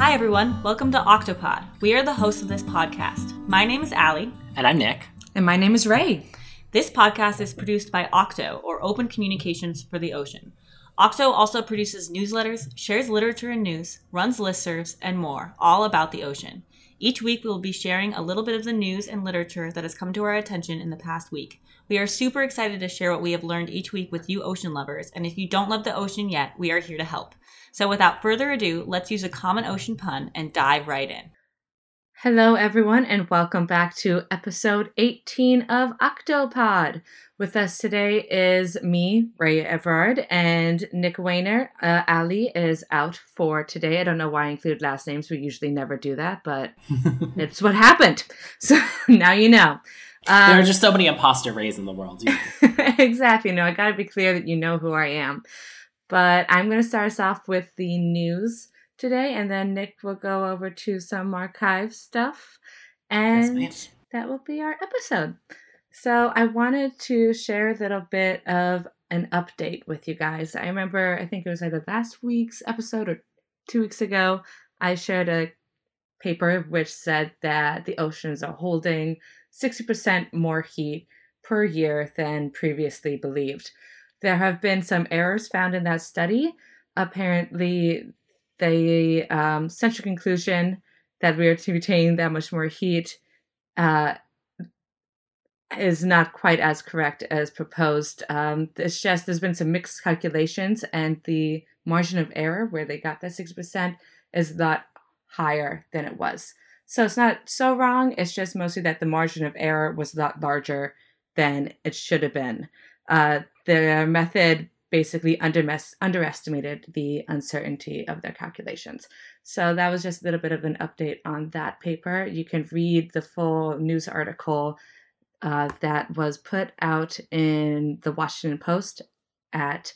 Hi everyone, welcome to Octopod. We are the hosts of this podcast. My name is Allie. And I'm Nick. And my name is Ray. This podcast is produced by Octo, or Open Communications for the Ocean. Octo also produces newsletters, shares literature and news, runs listservs, and more, all about the ocean. Each week we will be sharing a little bit of the news and literature that has come to our attention in the past week. We are super excited to share what we have learned each week with you ocean lovers, and if you don't love the ocean yet, we are here to help. So without further ado, let's use a common ocean pun and dive right in. Hello, everyone, and welcome back to episode 18 of Octopod. With us today is me, Ray Everard, and Nick Wayner. Ali is out for today. I don't know why I include last names. We usually never do that, but it's what happened. So now you know. There are just so many imposter Rays in the world. Exactly. No, I got to be clear that you know who I am. But I'm going to start us off with the news today, and then Nick will go over to some archive stuff, and Yes, that will be our episode. So I wanted to share a little bit of an update with you guys. I remember, I think it was either last week's episode or 2 weeks ago, I shared a paper which said that the oceans are holding 60% more heat per year than previously believed. There have been some errors found in that study. Apparently, the central conclusion that we are to retain that much more heat is not quite as correct as proposed. It's just there's been some mixed calculations, and the margin of error where they got that 6% is a lot higher than it was. So it's not so wrong. It's just mostly that the margin of error was a lot larger than it should have been. Their method basically underestimated the uncertainty of their calculations. So that was just a little bit of an update on that paper. You can read the full news article that was put out in the Washington Post at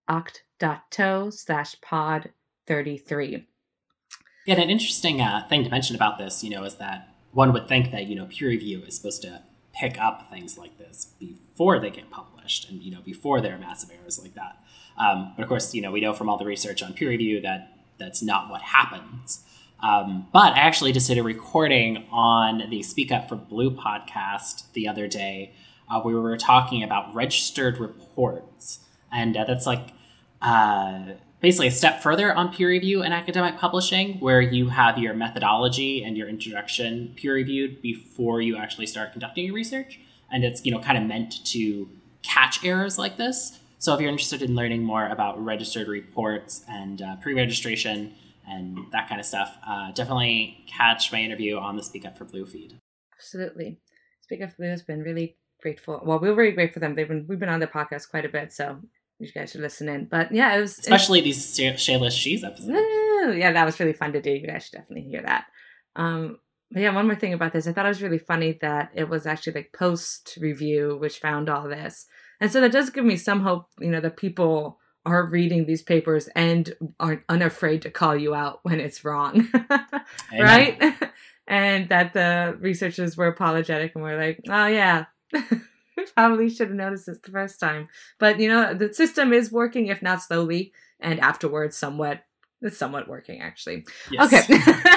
oct.to/pod33. Yeah, and an interesting thing to mention about this, is that one would think that, peer review is supposed to pick up things like this before they get published and, before there are massive errors like that. But of course, we know from all the research on peer review that that's not what happens. But I actually just did a recording on the Speak Up for Blue podcast the other day where we were talking about registered reports. And that's like basically a step further on peer review and academic publishing, where you have your methodology and your introduction peer reviewed before you actually start conducting your research. And it's, kind of meant to catch errors like this. So if you're interested in learning more about registered reports and pre-registration and that kind of stuff, definitely catch my interview on the Speak Up for Blue feed. Absolutely. Speak Up for Blue has been really grateful. Well, we're very grateful for them. We've been on their podcast quite a bit, so you guys should listen in. But yeah, it was especially these Shayless She's episodes. Yeah, that was really fun to do. You guys should definitely hear that. But yeah, one more thing about this. I thought it was really funny that it was actually like post review which found all this. And so that does give me some hope, that people are reading these papers and aren't unafraid to call you out when it's wrong. Right? And that the researchers were apologetic and were like, oh yeah, we probably should have noticed this the first time. But, the system is working, if not slowly, and afterwards it's somewhat working, actually. Yes. Okay.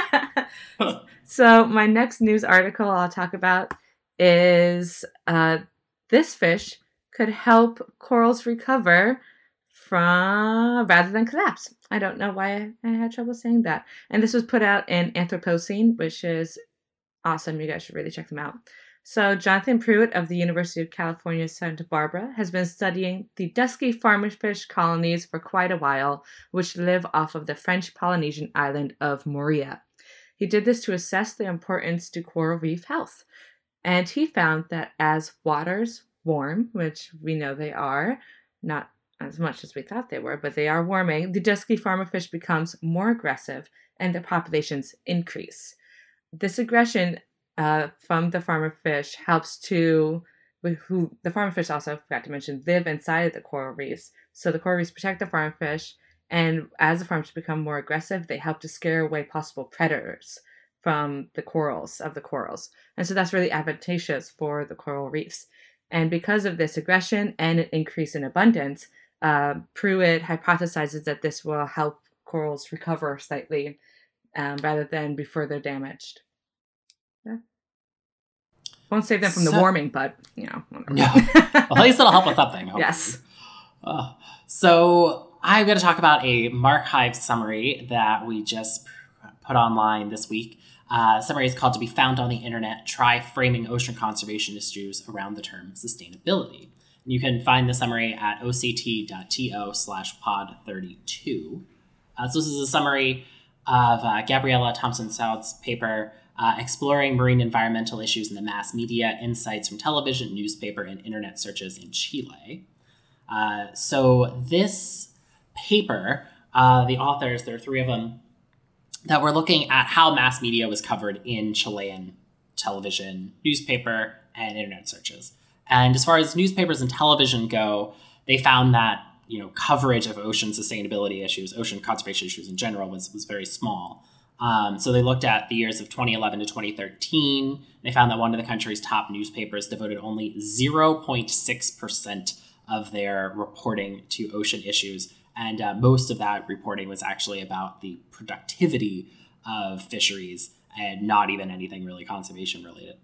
So my next news article I'll talk about is this fish could help corals recover from rather than collapse. I don't know why I had trouble saying that. And this was put out in Anthropocene, which is awesome. You guys should really check them out. So Jonathan Pruitt of the University of California, Santa Barbara has been studying the dusky farmerfish colonies for quite a while, which live off of the French Polynesian island of Moorea. He did this to assess the importance to coral reef health. And he found that as waters warm, which we know they are, not as much as we thought they were, but they are warming, the dusky farmerfish becomes more aggressive and their populations increase. This aggression from the farmerfish helps the farmerfish also, I forgot to mention, live inside of the coral reefs. So the coral reefs protect the farmerfish, and as the farmerfish become more aggressive, they help to scare away possible predators from the corals. And so that's really advantageous for the coral reefs. And because of this aggression and an increase in abundance, Pruitt hypothesizes that this will help corals recover slightly rather than before they're damaged. Yeah. Won't save them from the warming, but, whatever. No. Well, at least it'll help with something, hopefully. Yes. So I'm going to talk about a MarChive summary that we just put online this week. Summary is called "To Be Found on the Internet, Try Framing Ocean Conservation Issues Around the Term Sustainability." And you can find the summary at oct.to/pod32. So this is a summary of Gabriela Thompson-Saud's paper, Exploring Marine Environmental Issues in the Mass Media, Insights from Television, Newspaper, and Internet Searches in Chile. So this paper, the authors, there are three of them, that were looking at how mass media was covered in Chilean television, newspaper, and internet searches. And as far as newspapers and television go, they found that coverage of ocean sustainability issues, ocean conservation issues in general, was very small. So they looked at the years of 2011 to 2013. They found that one of the country's top newspapers devoted only 0.6% of their reporting to ocean issues. And most of that reporting was actually about the productivity of fisheries and not even anything really conservation related.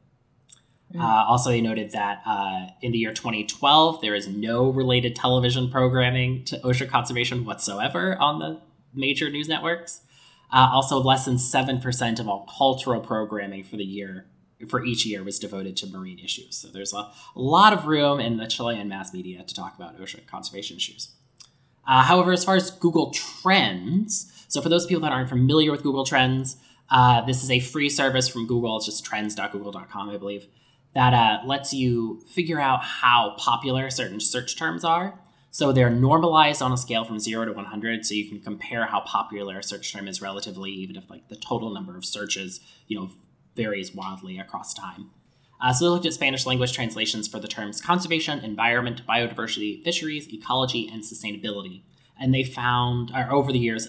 Also, they noted that in the year 2012, there is no related television programming to ocean conservation whatsoever on the major news networks. Also, less than 7% of all cultural programming for each year was devoted to marine issues. So there's a lot of room in the Chilean mass media to talk about ocean conservation issues. However, as far as Google Trends, so for those people that aren't familiar with Google Trends, this is a free service from Google. It's just trends.google.com, I believe, that lets you figure out how popular certain search terms are. So they're normalized on a scale from 0 to 100, so you can compare how popular a search term is relatively, even if the total number of searches, varies wildly across time. So they looked at Spanish language translations for the terms conservation, environment, biodiversity, fisheries, ecology, and sustainability. And they found, over the years,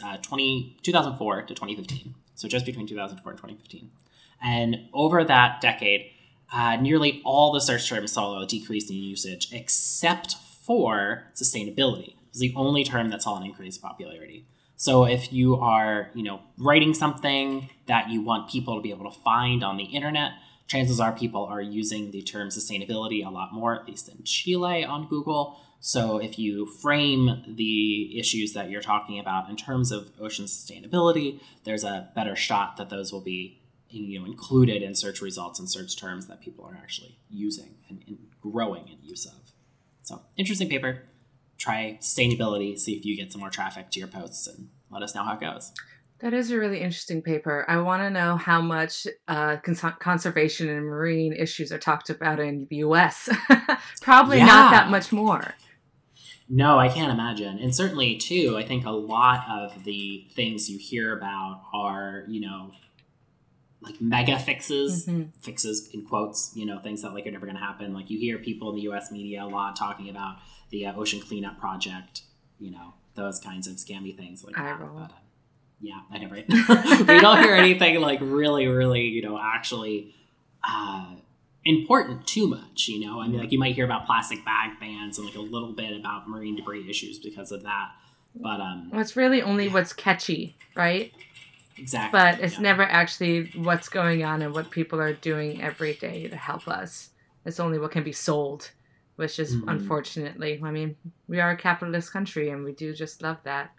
2004 to 2015, so just between 2004 and 2015. And over that decade, nearly all the search terms saw a decrease in usage, except for sustainability. It was the only term that saw an increase in popularity. So if you are, writing something that you want people to be able to find on the internet, chances are people are using the term sustainability a lot more, at least in Chile, on Google. So if you frame the issues that you're talking about in terms of ocean sustainability, there's a better shot that those will be included in search results and search terms that people are actually using and growing in use of. So interesting paper. Try sustainability, see if you get some more traffic to your posts, and let us know how it goes. That is a really interesting paper. I want to know how much conservation and marine issues are talked about in the U.S. Probably not that much more. No, I can't imagine. And certainly, too, I think a lot of the things you hear about are, like mega fixes, fixes in quotes, things that are never going to happen. Like you hear people in the U.S. media a lot talking about the ocean cleanup project, those kinds of scammy things like that. But, yeah, I know, right? We don't hear anything really, really, actually important too much, I mean, you might hear about plastic bag bans and a little bit about marine debris issues because of that. But well, it's really only what's catchy, right? Exactly. But it's never actually what's going on and what people are doing every day to help us. It's only what can be sold, which is unfortunately, I mean, we are a capitalist country and we do just love that.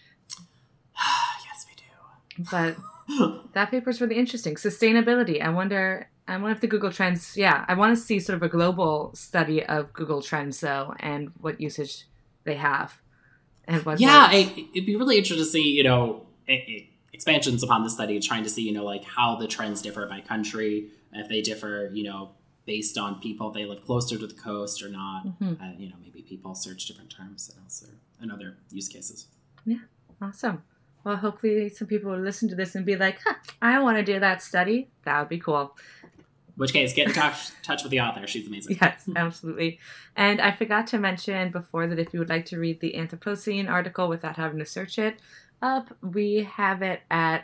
Yes, we do. But that paper's really interesting. Sustainability. I wonder if the Google Trends, I want to see sort of a global study of Google Trends, though, and what usage they have. And what it'd be really interesting to see, expansions upon the study, trying to see, how the trends differ by country, if they differ, based on people, they live closer to the coast or not. Maybe people search different terms and other use cases. Yeah, awesome. Well, hopefully some people will listen to this and be like, I want to do that study. That would be cool. In which case, get in touch with the author. She's amazing. Yes, absolutely. And I forgot to mention before that if you would like to read the Anthropocene article without having to search it up, we have it at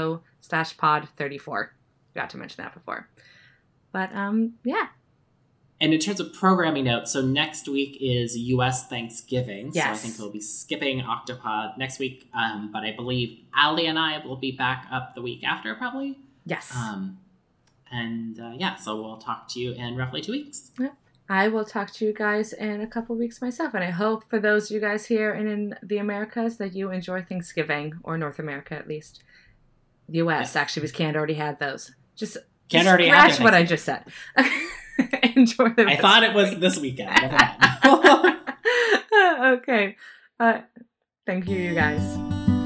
oct.to/pod34. Forgot to mention that before. But, And in terms of programming notes, so next week is U.S. Thanksgiving. Yes. So I think we'll be skipping Octopod next week. But I believe Allie and I will be back up the week after, probably. Yes. So we'll talk to you in roughly 2 weeks. Yep. I will talk to you guys in a couple weeks myself. And I hope for those of you guys here and in the Americas that you enjoy Thanksgiving, or North America at least. U.S. actually, because Canada already had those. Just scratch what I just said. Enjoy the I thought it was this weekend. Never mind. Okay. Thank you, you guys.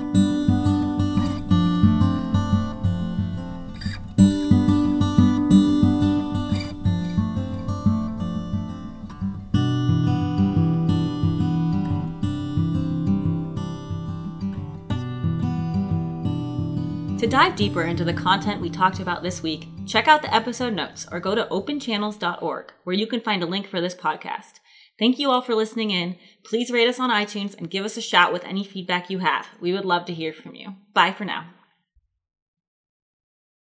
To dive deeper into the content we talked about this week, check out the episode notes or go to openchannels.org, where you can find a link for this podcast. Thank you all for listening in. Please rate us on iTunes and give us a shout with any feedback you have. We would love to hear from you. Bye for now.